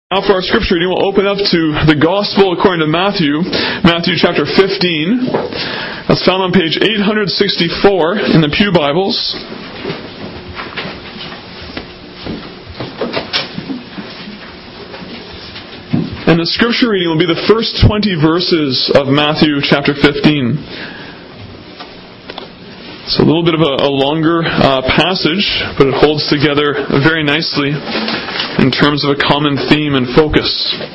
Now for our scripture reading, we'll open up to the Gospel according to Matthew chapter 15. That's found on page 864 in the Pew Bibles. And the scripture reading will be the first 20 verses of Matthew chapter 15. It's a little bit of a longer passage, but it holds together very nicely in terms of a common theme and focus.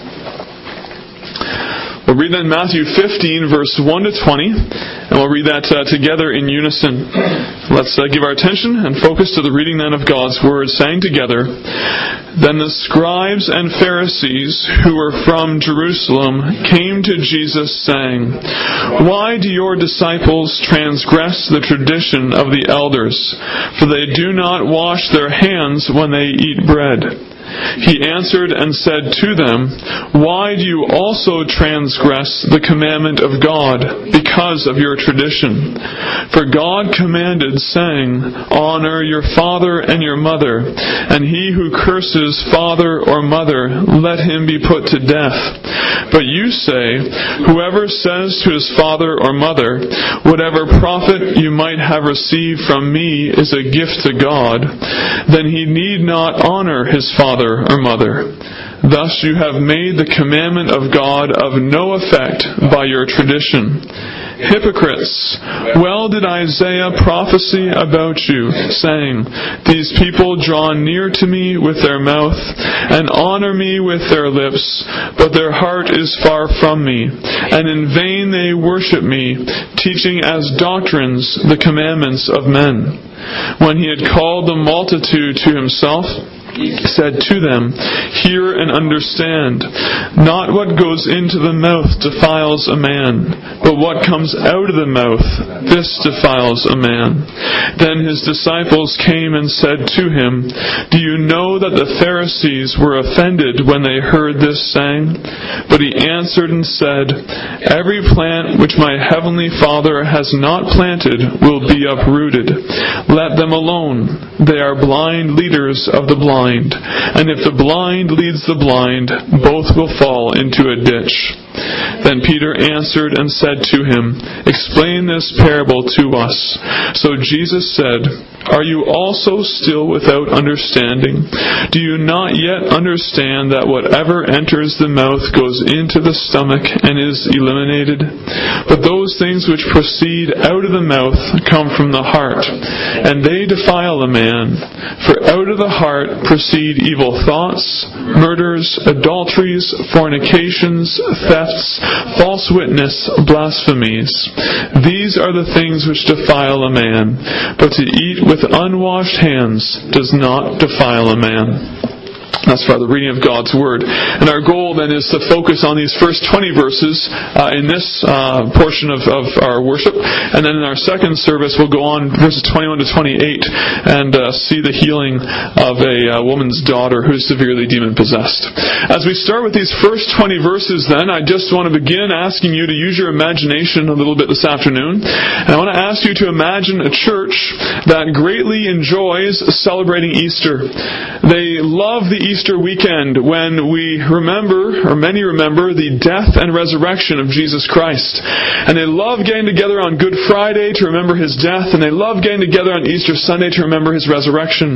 We'll read that in Matthew 15, verse 1 to 20, and we'll read that together in unison. Let's give our attention and focus to the reading then of God's Word, saying together, "Then the scribes and Pharisees who were from Jerusalem came to Jesus, saying, 'Why do your disciples transgress the tradition of the elders? For they do not wash their hands when they eat bread.' He answered and said to them, 'Why do you also transgress the commandment of God because of your tradition? For God commanded, saying, Honor your father and your mother, and he who curses father or mother, let him be put to death. But you say, Whoever says to his father or mother, Whatever profit you might have received from me is a gift to God, then he need not honor his father or mother. Thus you have made the commandment of God of no effect by your tradition. Hypocrites, well did Isaiah prophesy about you, saying, These people draw near to me with their mouth, and honor me with their lips, but their heart is far from me, and in vain they worship me, teaching as doctrines the commandments of men. When he had called the multitude to himself, he said to them, Hear and understand. Not what goes into the mouth defiles a man, but what comes out of the mouth, this defiles a man. Then his disciples came and said to him, Do you know that the Pharisees were offended when they heard this saying? But he answered and said, Every plant which my heavenly Father has not planted will be uprooted. Let them alone. They are blind leaders of the blind. And if the blind leads the blind, both will fall into a ditch. Then Peter answered and said to him, Explain this parable to us. So Jesus said, Are you also still without understanding? Do you not yet understand that whatever enters the mouth goes into the stomach and is eliminated? But those things which proceed out of the mouth come from the heart, and they defile a man. For out of the heart proceed evil thoughts, murders, adulteries, fornications, thefts, false witness, blasphemies. These are the things which defile a man, but to eat with unwashed hands does not defile a man. That's for the reading of God's Word. And our goal then is to focus on these first 20 verses in this portion of our worship. And then in our second service, we'll go on verses 21 to 28 and see the healing of a woman's daughter who is severely demon-possessed. As we start with these first 20 verses then, I just want to begin asking you to use your imagination a little bit this afternoon. And I want to ask you to imagine a church that greatly enjoys celebrating Easter. They love the Easter weekend when we remember, or many remember, the death and resurrection of Jesus Christ. And they love getting together on Good Friday to remember His death, and they love getting together on Easter Sunday to remember His resurrection.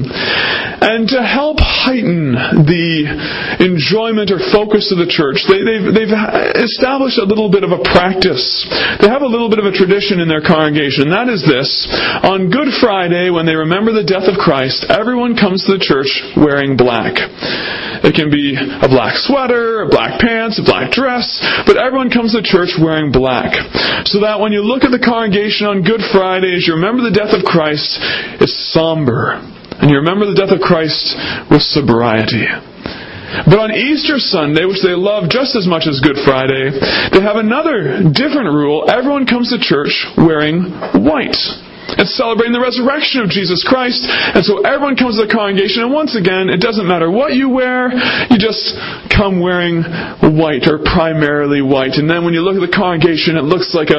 And to help heighten the enjoyment or focus of the church, they've established a little bit of a practice. They have a little bit of a tradition in their congregation, and that is this. On Good Friday, when they remember the death of Christ, everyone comes to the church wearing black. It can be a black sweater, a black pants, a black dress, but everyone comes to church wearing black. So that when you look at the congregation on Good Friday, as you remember the death of Christ, it's somber. And you remember the death of Christ with sobriety. But on Easter Sunday, which they love just as much as Good Friday, they have another different rule. Everyone comes to church wearing white. It's celebrating the resurrection of Jesus Christ. And so everyone comes to the congregation, and once again, it doesn't matter what you wear, you just come wearing white, or primarily white. And then when you look at the congregation, it looks like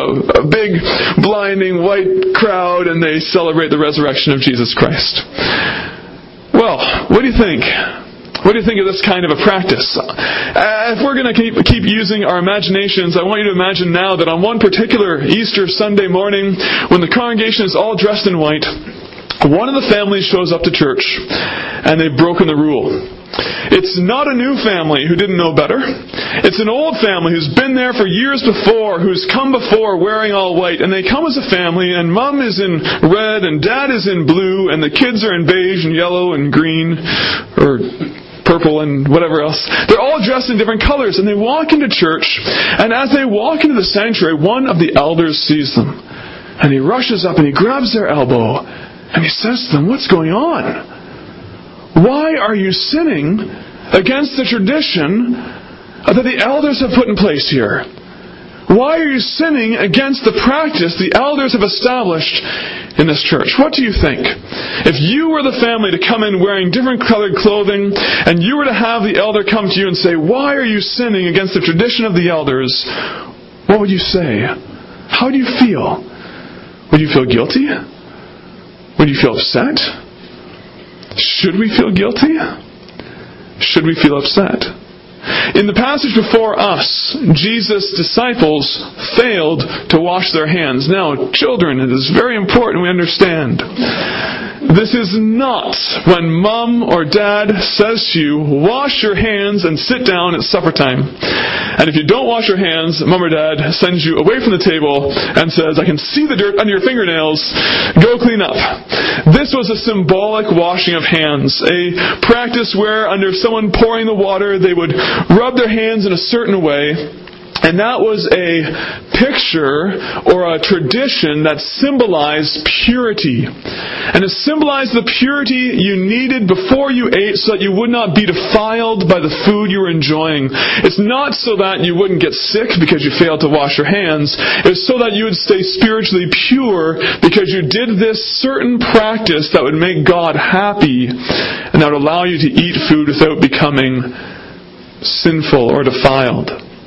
a big, blinding white crowd, and they celebrate the resurrection of Jesus Christ. Well, what do you think? What do you think of this kind of a practice? If we're going to keep using our imaginations, I want you to imagine now that on one particular Easter Sunday morning, when the congregation is all dressed in white, one of the families shows up to church, and they've broken the rule. It's not a new family who didn't know better. It's an old family who's been there for years before, who's come before wearing all white. And they come as a family, and Mom is in red, and Dad is in blue, and the kids are in beige and yellow and green, or purple and whatever else. They're all dressed in different colors, and they walk into church, and as they walk into the sanctuary, one of the elders sees them. And he rushes up and he grabs their elbow, and he says to them, "What's going on? Why are you sinning against the tradition that the elders have put in place here? Why are you sinning against the practice the elders have established in this church?" What do you think? If you were the family to come in wearing different colored clothing, and you were to have the elder come to you and say, "Why are you sinning against the tradition of the elders?" what would you say? How do you feel? Would you feel guilty? Would you feel upset? Should we feel guilty? Should we feel upset? In the passage before us, Jesus' disciples failed to wash their hands. Now, children, it is very important we understand. This is not when Mom or Dad says to you, "Wash your hands and sit down at supper time." And if you don't wash your hands, Mom or Dad sends you away from the table and says, "I can see the dirt under your fingernails. Go clean up." This was a symbolic washing of hands, a practice where under someone pouring the water, they would rub their hands in a certain way. And that was a picture or a tradition that symbolized purity. And it symbolized the purity you needed before you ate so that you would not be defiled by the food you were enjoying. It's not so that you wouldn't get sick because you failed to wash your hands. It's so that you would stay spiritually pure because you did this certain practice that would make God happy and that would allow you to eat food without becoming sinful or defiled.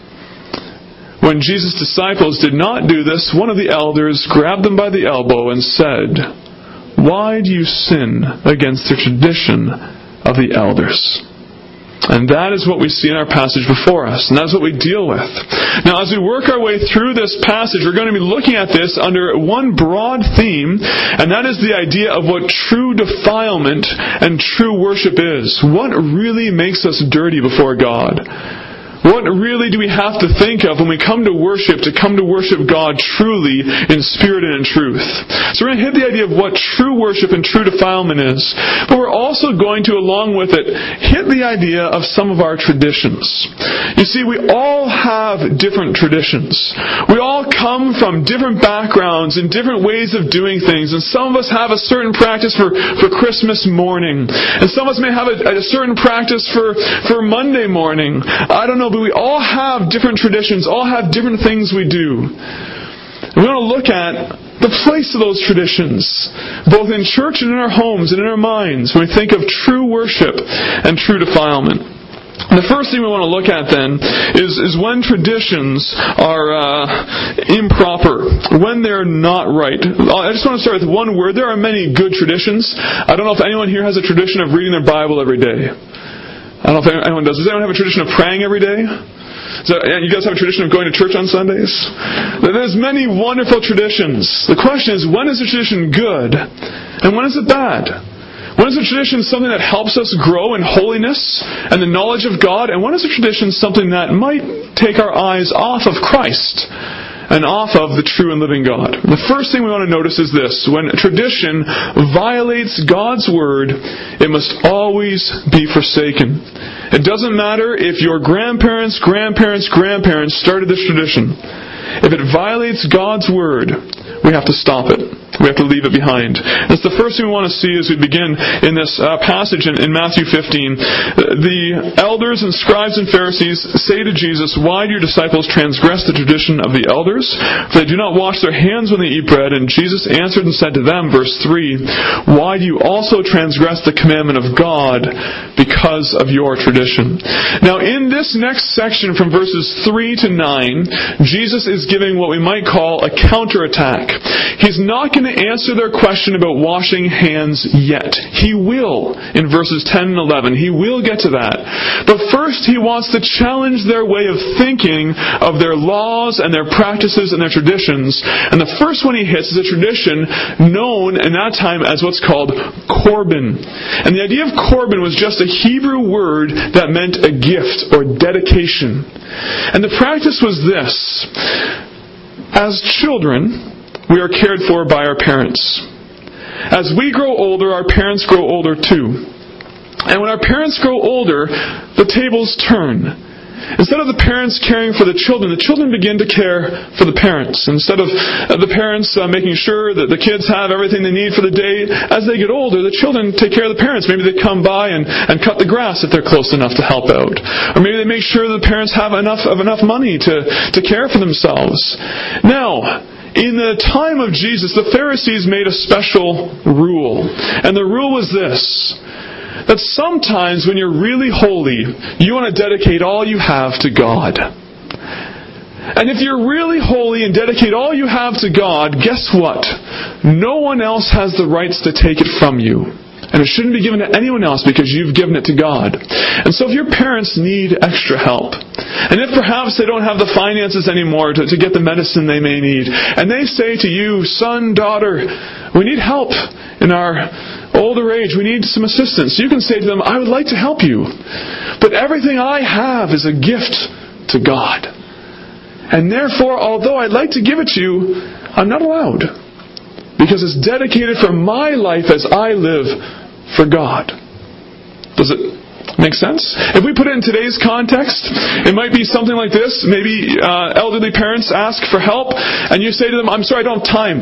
When Jesus' disciples did not do this, one of the elders grabbed them by the elbow and said, "Why do you sin against the tradition of the elders?" And that is what we see in our passage before us. And that's what we deal with. Now, as we work our way through this passage, we're going to be looking at this under one broad theme, and that is the idea of what true defilement and true worship is. What really makes us dirty before God? What really do we have to think of when we come to worship God truly in spirit and in truth? So we're going to hit the idea of what true worship and true defilement is. But we're also going to, along with it, hit the idea of some of our traditions. You see, we all have different traditions. We all come from different backgrounds and different ways of doing things. And some of us have a certain practice for Christmas morning. And some of us may have a certain practice for Monday morning. I don't know. But we all have different traditions, all have different things we do. And we want to look at the place of those traditions, both in church and in our homes and in our minds, when we think of true worship and true defilement. And the first thing we want to look at then is when traditions are improper, when they're not right. I just want to start with one word. There are many good traditions. I don't know if anyone here has a tradition of reading their Bible every day. I don't know if anyone does. Does anyone have a tradition of praying every day? You guys have a tradition of going to church on Sundays? There's many wonderful traditions. The question is, when is a tradition good? And when is it bad? When is a tradition something that helps us grow in holiness and the knowledge of God? And when is a tradition something that might take our eyes off of Christ and off of the true and living God? The first thing we want to notice is this. When tradition violates God's Word, it must always be forsaken. It doesn't matter if your grandparents started this tradition. If it violates God's Word, we have to stop it. We have to leave it behind. That's the first thing we want to see as we begin in this passage in Matthew 15. The elders and scribes and Pharisees say to Jesus, "Why do your disciples transgress the tradition of the elders? For they do not wash their hands when they eat bread." And Jesus answered and said to them, verse 3, "Why do you also transgress the commandment of God because of your tradition?" Now, in this next section from verses 3 to 9, Jesus is giving what we might call a counterattack. He's not going going to answer their question about washing hands yet. He will in verses 10 and 11. He will get to that. But first, he wants to challenge their way of thinking of their laws and their practices and their traditions. And the first one he hits is a tradition known in that time as what's called Corban. And the idea of Corban was just a Hebrew word that meant a gift or dedication. And the practice was this. As children, we are cared for by our parents. As we grow older, our parents grow older too. And when our parents grow older, the tables turn. Instead of the parents caring for the children begin to care for the parents. Instead of the parents making sure that the kids have everything they need for the day, as they get older, the children take care of the parents. Maybe they come by and cut the grass if they're close enough to help out. Or maybe they make sure the parents have enough money to care for themselves. Now, in the time of Jesus, the Pharisees made a special rule. And the rule was this: that sometimes when you're really holy, you want to dedicate all you have to God. And if you're really holy and dedicate all you have to God, guess what? No one else has the rights to take it from you. And it shouldn't be given to anyone else because you've given it to God. And so if your parents need extra help, and if perhaps they don't have the finances anymore to get the medicine they may need, and they say to you, son, daughter, we need help in our older age, we need some assistance. You can say to them, I would like to help you, but everything I have is a gift to God. And therefore, although I'd like to give it to you, I'm not allowed. Because it's dedicated for my life as I live for God. Does it make sense? If we put it in today's context, it might be something like this. Maybe elderly parents ask for help, and you say to them, I'm sorry, I don't have time.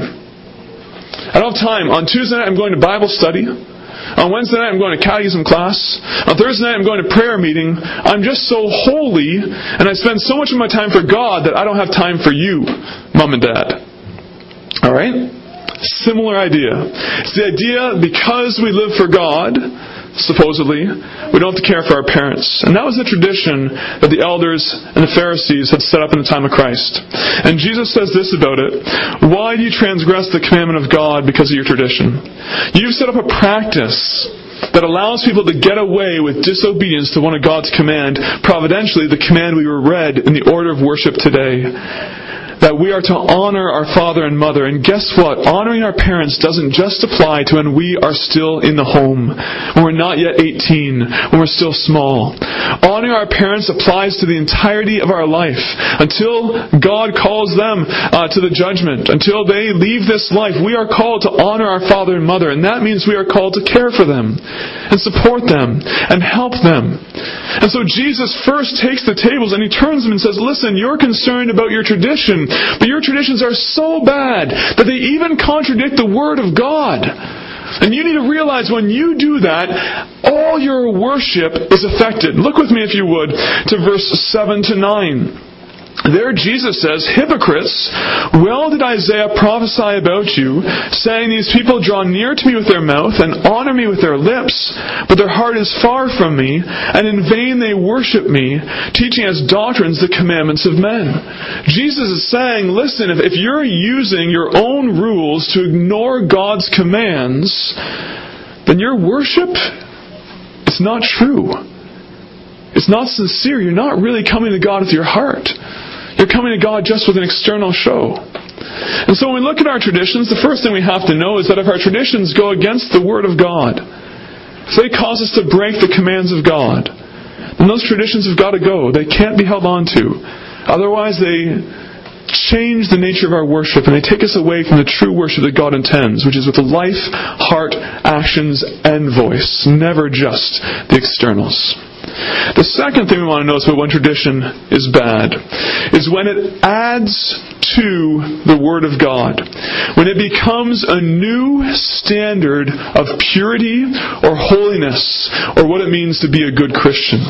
I don't have time. On Tuesday night, I'm going to Bible study. On Wednesday night, I'm going to catechism class. On Thursday night, I'm going to prayer meeting. I'm just so holy, and I spend so much of my time for God that I don't have time for you, Mom and Dad. Alright? Similar idea. It's the idea because we live for God, supposedly, we don't have to care for our parents. And that was the tradition that the elders and the Pharisees had set up in the time of Christ. And Jesus says this about it: why do you transgress the commandment of God because of your tradition? You've set up a practice that allows people to get away with disobedience to one of God's command, providentially the command we were read in the order of worship today. That we are to honor our father and mother. And guess what? Honoring our parents doesn't just apply to when we are still in the home, when we're not yet 18, when we're still small. Honoring our parents applies to the entirety of our life, until God calls them to the judgment. Until they leave this life, we are called to honor our father and mother. And that means we are called to care for them, and support them, and help them. And so Jesus first takes the tables and he turns them and says, listen, you're concerned about your tradition, but your traditions are so bad that they even contradict the Word of God. And you need to realize when you do that, all your worship is affected. Look with me, if you would, to verse 7 to 9. There Jesus says, hypocrites, well did Isaiah prophesy about you, saying, these people draw near to me with their mouth and honor me with their lips, but their heart is far from me, and in vain they worship me, teaching as doctrines the commandments of men. Jesus is saying, listen, if you're using your own rules to ignore God's commands, then your worship is not true. It's not sincere. You're not really coming to God with your heart. You're coming to God just with an external show. And so when we look at our traditions, the first thing we have to know is that if our traditions go against the Word of God, if they cause us to break the commands of God, then those traditions have got to go. They can't be held on to. Otherwise, they change the nature of our worship and they take us away from the true worship that God intends, which is with the life, heart, actions, and voice, never just the externals. The second thing we want to notice about when tradition is bad is when it adds to the Word of God. When it becomes a new standard of purity or holiness, or what it means to be a good Christian.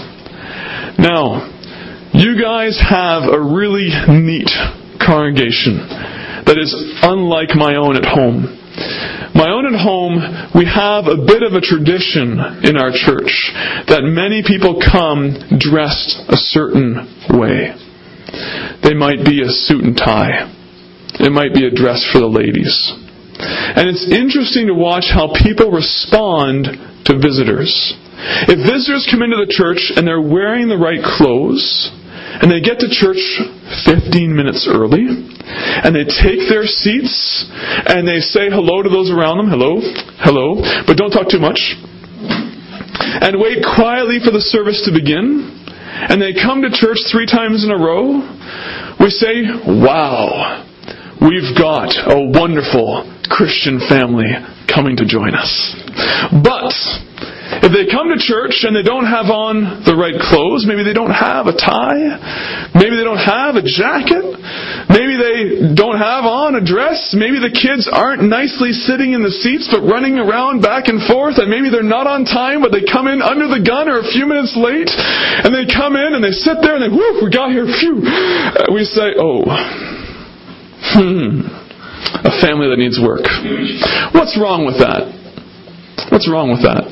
Now, you guys have a really neat congregation that is unlike my own at home. My own at home, we have a bit of a tradition in our church that many people come dressed a certain way. They might be a suit and tie. It might be a dress for the ladies. And it's interesting to watch how people respond to visitors. If visitors come into the church and they're wearing the right clothes, and they get to church 15 minutes early, and they take their seats, and they say hello to those around them, hello, hello, but don't talk too much, and wait quietly for the service to begin, and they come to church 3 times in a row, we say, wow, we've got a wonderful Christian family coming to join us. But if they come to church and they don't have on the right clothes, maybe they don't have a tie, maybe they don't have a jacket, maybe they don't have on a dress, maybe the kids aren't nicely sitting in the seats but running around back and forth, and maybe they're not on time but they come in under the gun or a few minutes late, and they come in and they sit there and they, whoo, we got here, phew. We say, a family that needs work. What's wrong with that? What's wrong with that?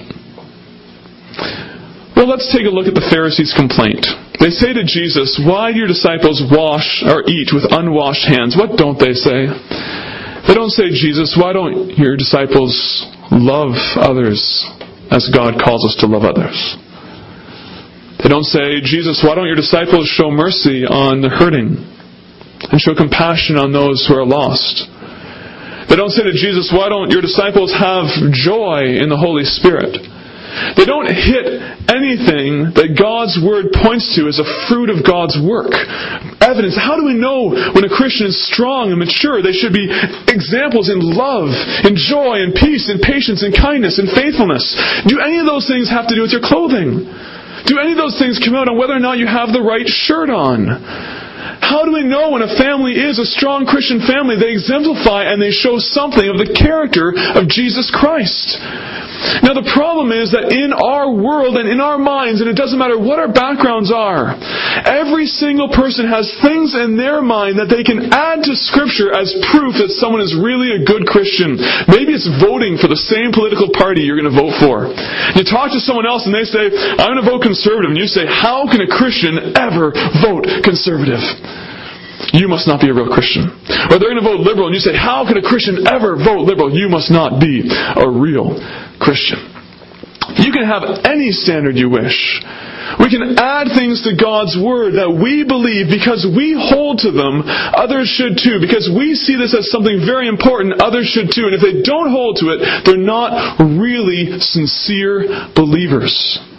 Well, let's take a look at the Pharisees' complaint. They say to Jesus, why do your disciples wash or eat with unwashed hands? What don't they say? They don't say, Jesus, why don't your disciples love others as God calls us to love others? They don't say, Jesus, why don't your disciples show mercy on the hurting and show compassion on those who are lost? They don't say to Jesus, why don't your disciples have joy in the Holy Spirit? They don't hit anything that God's Word points to as a fruit of God's work. Evidence. How do we know when a Christian is strong and mature? They should be examples in love, in joy, in peace, in patience, in kindness, in faithfulness. Do any of those things have to do with your clothing? Do any of those things come out on whether or not you have the right shirt on? How do we know when a family is a strong Christian family? They exemplify and they show something of the character of Jesus Christ. Now the problem is that in our world and in our minds, and it doesn't matter what our backgrounds are, every single person has things in their mind that they can add to Scripture as proof that someone is really a good Christian. Maybe it's voting for the same political party you're going to vote for. You talk to someone else and they say, I'm going to vote conservative. And you say, how can a Christian ever vote conservative? You must not be a real Christian. Or they're going to vote liberal and you say, how can a Christian ever vote liberal? You must not be a real Christian. You can have any standard you wish. We can add things to God's Word that we believe because we hold to them, others should too. Because we see this as something very important, others should too. And if they don't hold to it, they're not really sincere believers.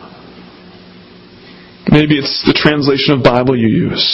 Maybe it's the translation of Bible you use.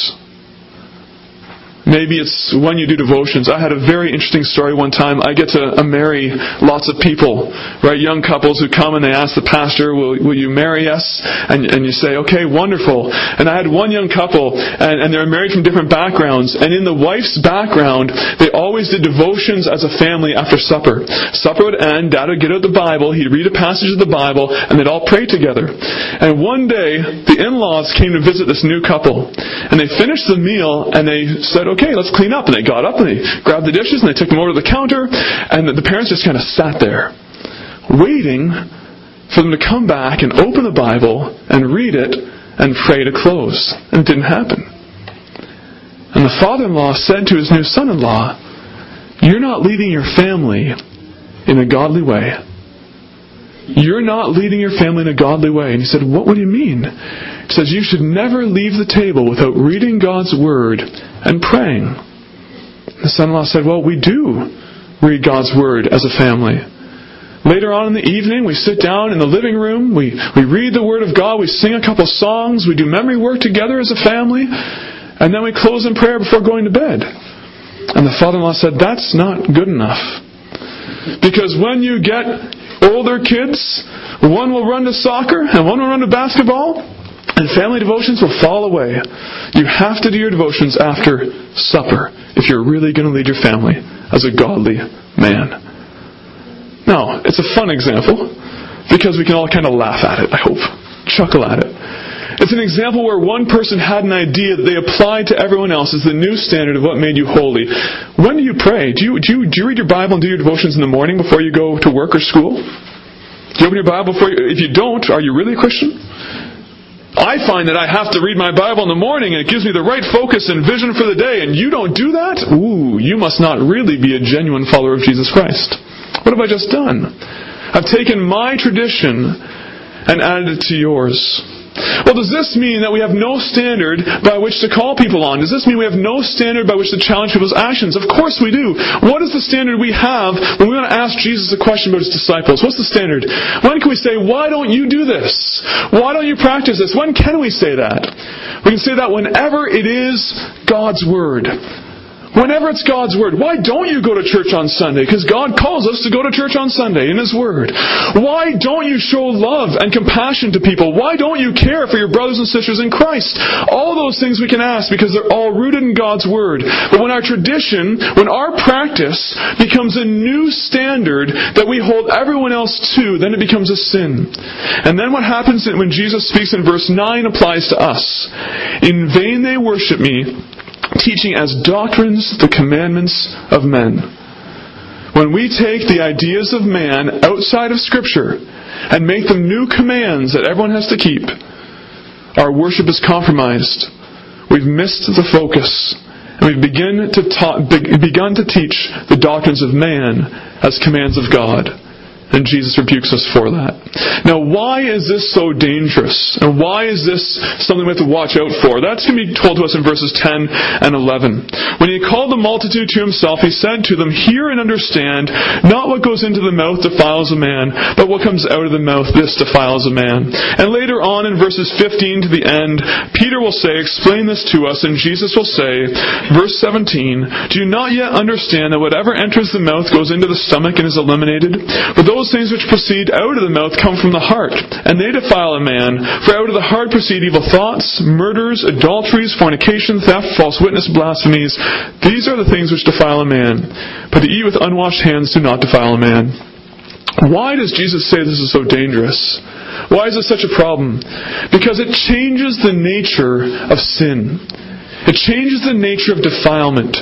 Maybe it's when you do devotions. I had a very interesting story one time. I get to marry lots of people, right? Young couples who come and they ask the pastor, will you marry us? And you say, okay, wonderful. And I had one young couple, and they were married from different backgrounds. And in the wife's background, they always did devotions as a family after supper. Supper would end, Dad would get out the Bible, he'd read a passage of the Bible, and they'd all pray together. And one day, the in-laws came to visit this new couple. And they finished the meal, and they said, okay, let's clean up. And they got up and they grabbed the dishes and they took them over to the counter, and the parents just kind of sat there waiting for them to come back and open the Bible and read it and pray to close. And it didn't happen. And the father-in-law said to his new son-in-law, you're not leading your family in a godly way. You're not leading your family in a godly way. And he said, what do you mean? He says, you should never leave the table without reading God's Word and praying. The son-in-law said, well, we do read God's Word as a family. Later on in the evening, we sit down in the living room, we read the Word of God, we sing a couple songs, we do memory work together as a family, and then we close in prayer before going to bed. And the father-in-law said, that's not good enough. Because when you get older kids, one will run to soccer and one will run to basketball, and family devotions will fall away. You have to do your devotions after supper if you're really going to lead your family as a godly man. Now, it's a fun example because we can all kind of laugh at it, I hope. Chuckle at it. It's an example where one person had an idea that they applied to everyone else as the new standard of what made you holy. When do you pray? Do you read your Bible and do your devotions in the morning before you go to work or school? Do you open your Bible before you... If you don't, are you really a Christian? I find that I have to read my Bible in the morning and it gives me the right focus and vision for the day, and you don't do that? Ooh, you must not really be a genuine follower of Jesus Christ. What have I just done? I've taken my tradition and added it to yours. Well, does this mean that we have no standard by which to call people on? Does this mean we have no standard by which to challenge people's actions? Of course we do. What is the standard we have when we want to ask Jesus a question about His disciples? What's the standard? When can we say, why don't you do this? Why don't you practice this? When can we say that? We can say that whenever it is God's Word. Whenever it's God's Word. Why don't you go to church on Sunday? Because God calls us to go to church on Sunday in His Word. Why don't you show love and compassion to people? Why don't you care for your brothers and sisters in Christ? All those things we can ask because they're all rooted in God's Word. But when our tradition, when our practice becomes a new standard that we hold everyone else to, then it becomes a sin. And then what happens when Jesus speaks in verse 9 applies to us. In vain they worship me, teaching as doctrines the commandments of men. When we take the ideas of man outside of Scripture and make them new commands that everyone has to keep, our worship is compromised. We've missed the focus. And we've begun to teach the doctrines of man as commands of God. And Jesus rebukes us for that. Now, why is this so dangerous? And why is this something we have to watch out for? That's going to be told to us in verses 10 and 11. When He called the multitude to Himself, He said to them, hear and understand, not what goes into the mouth defiles a man, but what comes out of the mouth, this defiles a man. And later on in verses 15 to the end, Peter will say, explain this to us, and Jesus will say, verse 17, do you not yet understand that whatever enters the mouth goes into the stomach and is eliminated? But those things which proceed out of the mouth come from the heart, and they defile a man. For out of the heart proceed evil thoughts, murders, adulteries, fornication, theft, false witness, blasphemies. These are the things which defile a man. But to eat with unwashed hands do not defile a man. Why does Jesus say this is so dangerous? Why is it such a problem? Because it changes the nature of sin. It changes the nature of defilement.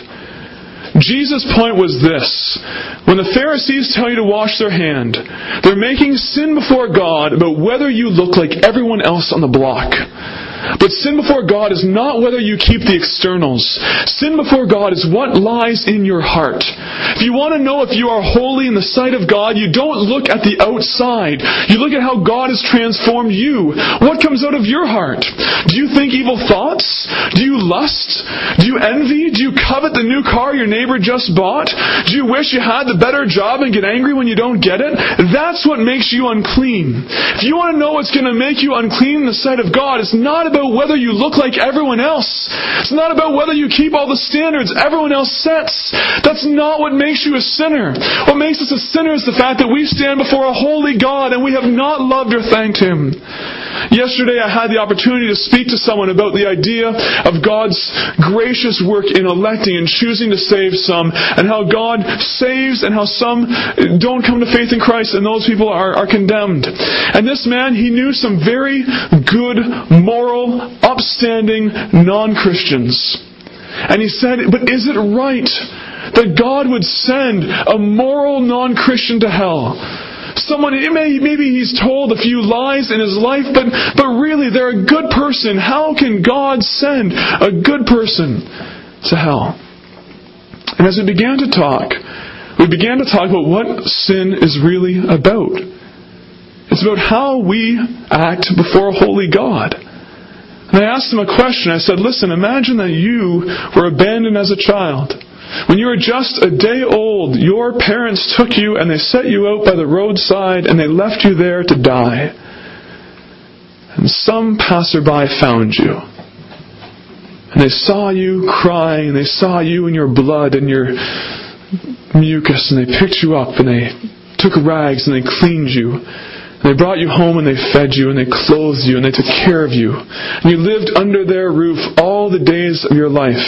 Jesus' point was this. When the Pharisees tell you to wash their hand, they're making sin before God about whether you look like everyone else on the block. But sin before God is not whether you keep the externals. Sin before God is what lies in your heart. If you want to know if you are holy in the sight of God, you don't look at the outside. You look at how God has transformed you. What comes out of your heart? Do you think evil thoughts? Do you lust? Do you envy? Do you covet the new car your neighbor just bought? Do you wish you had the better job and get angry when you don't get it? That's what makes you unclean. If you want to know what's going to make you unclean in the sight of God, it's not about whether you look like everyone else. It's not about whether you keep all the standards everyone else sets. That's not what makes you a sinner. What makes us a sinner is the fact that we stand before a holy God and we have not loved or thanked Him. Yesterday I had the opportunity to speak to someone about the idea of God's gracious work in electing and choosing to save some, and how God saves and how some don't come to faith in Christ and those people are condemned. And this man, he knew some very good, moral, upstanding non-Christians. And he said, but is it right that God would send a moral non-Christian to hell? Someone, maybe he's told a few lies in his life, but really they're a good person. How can God send a good person to hell? And as we began to talk about what sin is really about. It's about how we act before a holy God. And I asked him a question. I said, listen, imagine that you were abandoned as a child. When you were just a day old, your parents took you and they set you out by the roadside and they left you there to die. And some passerby found you. And they saw you crying, and they saw you and your blood and your mucus, and they picked you up and they took rags and they cleaned you. And they brought you home and they fed you and they clothed you and they took care of you. And you lived under their roof all the days of your life.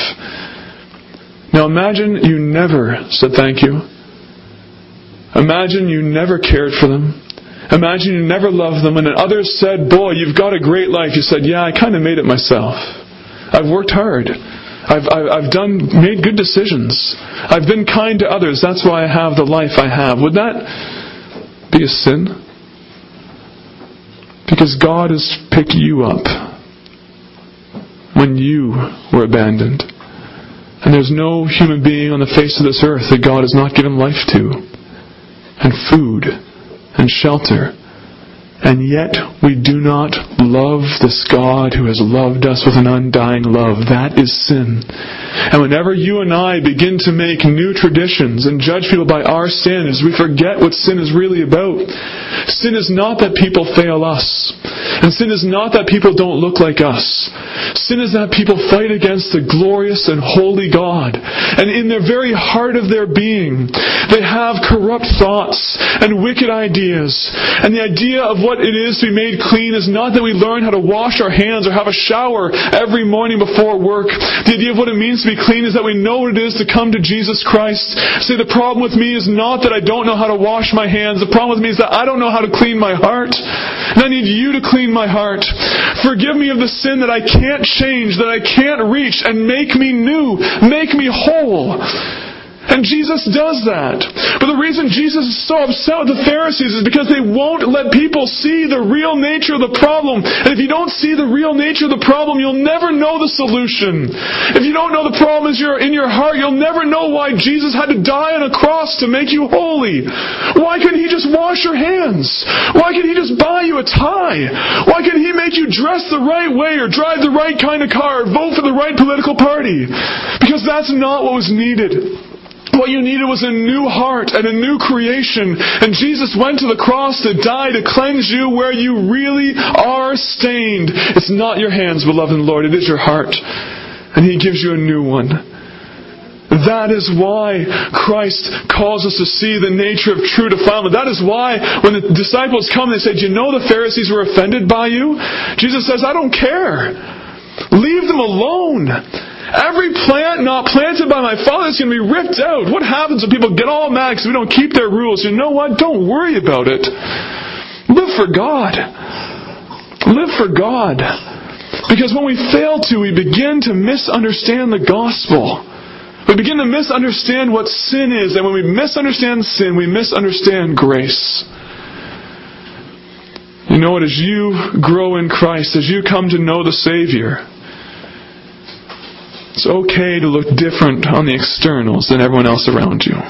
Now imagine you never said thank you. Imagine you never cared for them. Imagine you never loved them. And then others said, boy, you've got a great life. You said, yeah, I kind of made it myself. I've worked hard. I've made good decisions. I've been kind to others. That's why I have the life I have. Would that be a sin? Because God has picked you up when you were abandoned. And there's no human being on the face of this earth that God has not given life to, and food, and shelter. And yet we do not love this God who has loved us with an undying love. That is sin. And whenever you and I begin to make new traditions and judge people by our standards, we forget what sin is really about. Sin is not that people fail us. And sin is not that people don't look like us. Sin is that people fight against the glorious and holy God. And in their very heart of their being, they have corrupt thoughts and wicked ideas. And the idea of what it is to be made clean is not that we learn how to wash our hands or have a shower every morning before work. The idea of what it means to be clean is that we know what it is to come to Jesus Christ. Say, the problem with me is not that I don't know how to wash my hands. The problem with me is that I don't know how to clean my heart. And I need you to clean my heart. Forgive me of the sin that I can't change, that I can't reach, and make me new. Make me whole. And Jesus does that. But the reason Jesus is so upset with the Pharisees is because they won't let people see the real nature of the problem. And if you don't see the real nature of the problem, you'll never know the solution. If you don't know the problem is in your heart, you'll never know why Jesus had to die on a cross to make you holy. Why couldn't He just wash your hands? Why couldn't He just buy you a tie? Why couldn't He make you dress the right way or drive the right kind of car or vote for the right political party? Because that's not what was needed. What you needed was a new heart and a new creation. And Jesus went to the cross to die to cleanse you where you really are stained. It's not your hands, beloved in the Lord. It is your heart. And He gives you a new one. That is why Christ calls us to see the nature of true defilement. That is why when the disciples come, they say, do you know the Pharisees were offended by you? Jesus says, I don't care. Leave them alone. Every plant not planted by my Father is going to be ripped out. What happens when people get all mad because we don't keep their rules? You know what? Don't worry about it. Live for God. Live for God. Because when we fail to, we begin to misunderstand the gospel. We begin to misunderstand what sin is. And when we misunderstand sin, we misunderstand grace. You know what? As you grow in Christ, as you come to know the Savior, it's okay to look different on the externals than everyone else around you.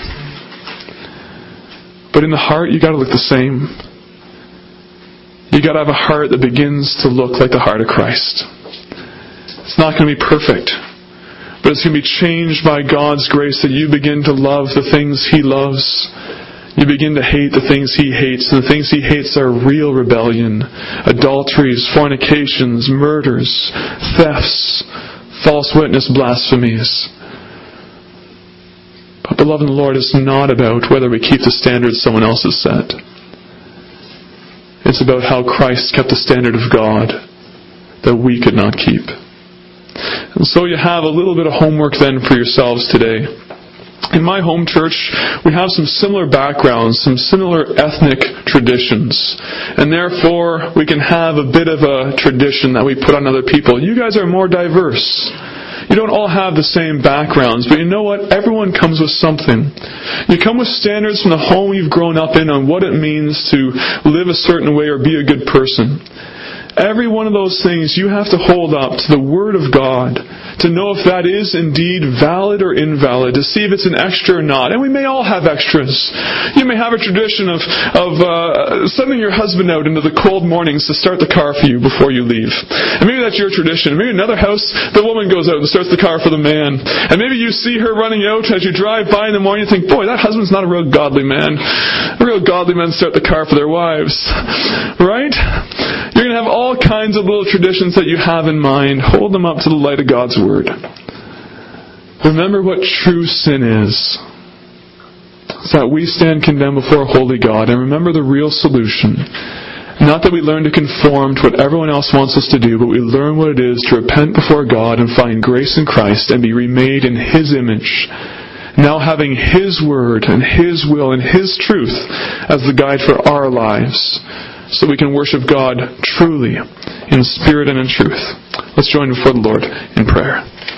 But in the heart, you got to look the same. You got to have a heart that begins to look like the heart of Christ. It's not going to be perfect, but it's going to be changed by God's grace that you begin to love the things He loves. You begin to hate the things He hates. And the things He hates are real rebellion, adulteries, fornications, murders, thefts, false witness, blasphemies. But beloved in the Lord, it's not about whether we keep the standards someone else has set. It's about how Christ kept the standard of God that we could not keep. And so you have a little bit of homework then for yourselves today. In my home church, we have some similar backgrounds, some similar ethnic traditions. And therefore, we can have a bit of a tradition that we put on other people. You guys are more diverse. You don't all have the same backgrounds, but you know what? Everyone comes with something. You come with standards from the home you've grown up in on what it means to live a certain way or be a good person. Every one of those things you have to hold up to the Word of God to know if that is indeed valid or invalid, to see if it's an extra or not. And we may all have extras. You may have a tradition of sending your husband out into the cold mornings to start the car for you before you leave. And maybe that's your tradition. Maybe another house, the woman goes out and starts the car for the man. And maybe you see her running out as you drive by in the morning and think, boy, that husband's not a real godly man. Real godly men start the car for their wives. Right? You're going to have all kinds of little traditions that you have in mind. Hold them up to the light of God's Word. Remember what true sin is. It's that we stand condemned before a holy God. And remember the real solution. Not that we learn to conform to what everyone else wants us to do, but we learn what it is to repent before God and find grace in Christ and be remade in His image. Now having His Word and His will and His truth as the guide for our lives, so we can worship God truly in spirit and in truth. Let's join before the Lord in prayer.